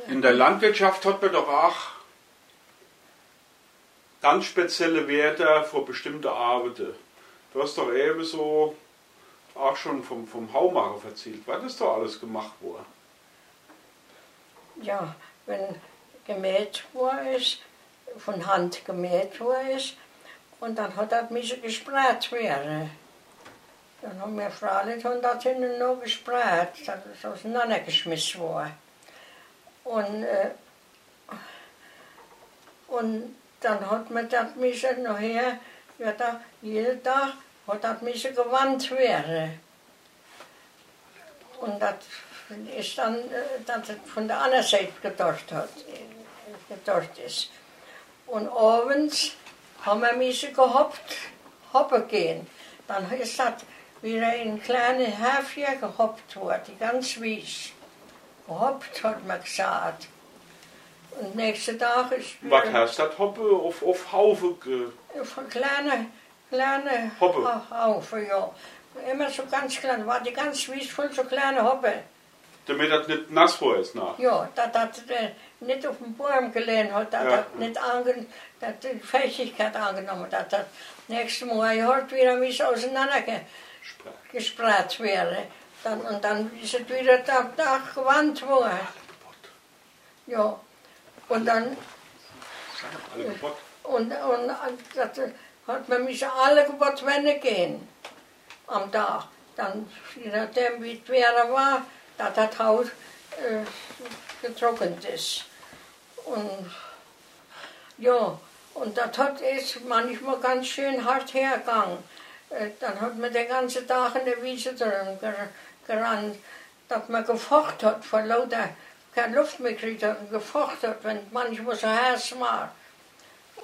In der Landwirtschaft hat man doch auch ganz spezielle Werte für bestimmte Arbeiten. Du hast doch eben so auch schon vom Haumacher erzählt. Was ist doch alles gemacht worden? Ja, wenn gemäht worden ist, von Hand gemäht worden ist, und dann hat das müssen gespräht werden. Dann haben wir freilich und das hinten noch gespräht, das ist auseinandergeschmissen worden. Und dann hat man das müssen nachher, ja, da, jeden Tag hat das müssen gewandt werden. Und das ist dann, dass es von der anderen Seite gedorrt ist. Und abends haben wir müssen hoppen gehen. Dann ist das wieder in kleine Häfchen gehoppt worden, die ganz weiß. Gehoppt hat man gesagt. Und nächsten Tag ist Was heißt das Hoppe auf Haufen? Auf kleine Hoppe. Haufen, ja. Immer so ganz klein, war die ganz weiß voll so kleine Hoppe. Damit das nicht nass vor ist nach. Ja, dass das nicht auf den Baum gelehnt hat, dass das nicht die Fähigkeit angenommen hat, dass das nächste Mal halt wieder auseinandergespräht wäre. Und dann ist es wieder da gewandt worden. Ja, und dann. Und das hat man müssen alle Geburtswände gehen am Tag. Dann, je nachdem wie es Wetter war, dass das Haus getrocknet ist. Und ja, und das ist manchmal ganz schön hart hergegangen. Dann hat man den ganzen Tag in der Wiese drin gerannt, dass man gefocht hat, vor lauter keine Luft mehr gekriegt hat und gefocht hat, wenn manchmal so heiß war.